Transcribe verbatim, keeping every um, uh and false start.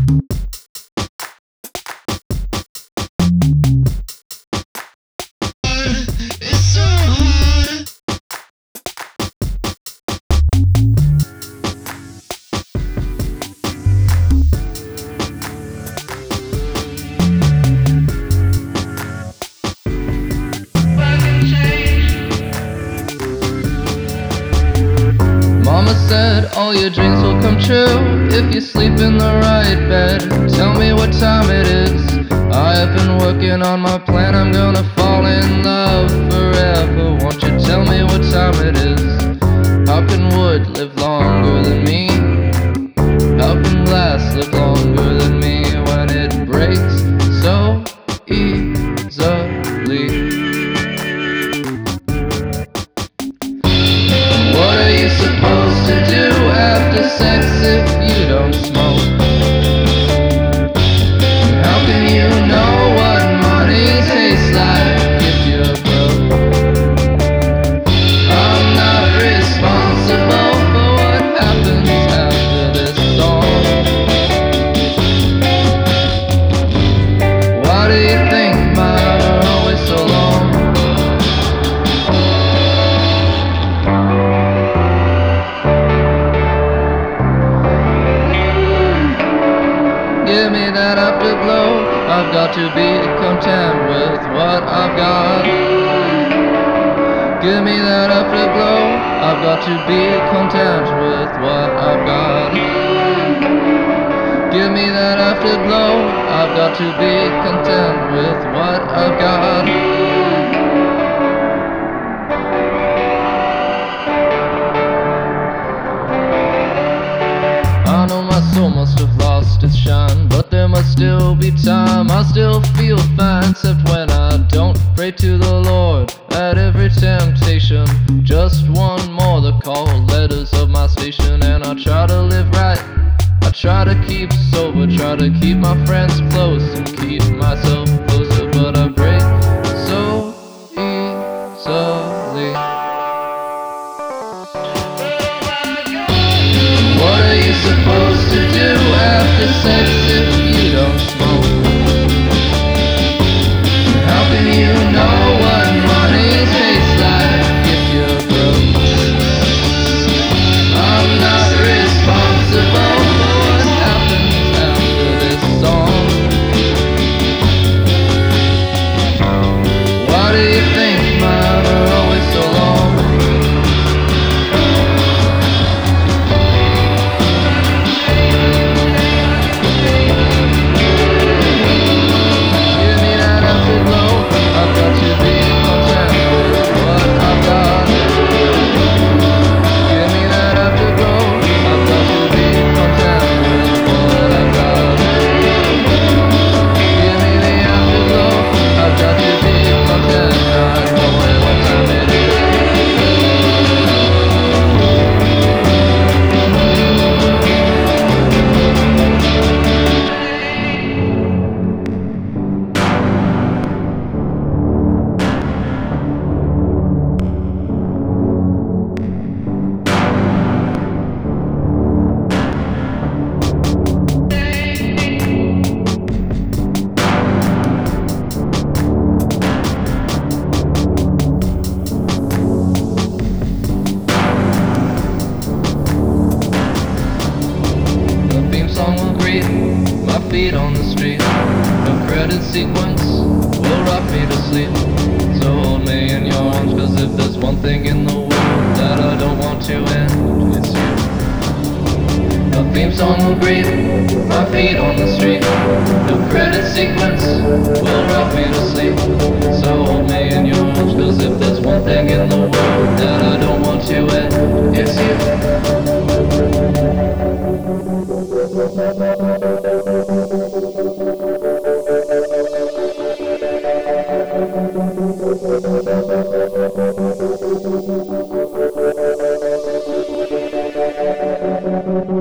It's so hard. Mama said all your dreams will come true if you sleep in the right bed. Tell me what time it is. I have been working on my plan. I'm gonna fall in love forever. Won't you tell me what time it is? How can wood live longer than me? How can glass live longer than me when it breaks so easily? What are you supposed to do after sex if you don't smoke? How can you know what money tastes like if you're broke? I'm not responsible for what happens after this song. Why do you think mine are always so long? Give me that afterglow. I've got to be content with what I've got. Give me that afterglow. I've got to be content with what I've got. Give me that afterglow. I've got to be content with what I've got. I know my soul must have lost its shine, but there must still be time. I still feel fine, except when I don't pray to the Lord at every temptation. Just one more, the call letters of my station. And I try to live right, I try to keep sober, try to keep my friends close and keep myself closer, but I break so easily. What are you supposed to do after sex if you don't smoke? How can you know what money tastes like if you're broke? I'm not responsible for what happens after this song. Why do you think mine are always so long? My feet on the street, no credit sequence will rock me to sleep. So hold me in your arms, cause if there's one thing in the world that I don't want to end, it's you. A theme song will greet my feet on the street, no credit sequence will rock me to sleep. So hold me in your arms, cause if there's one thing in the world that I don't want to end, it's you. Thank you.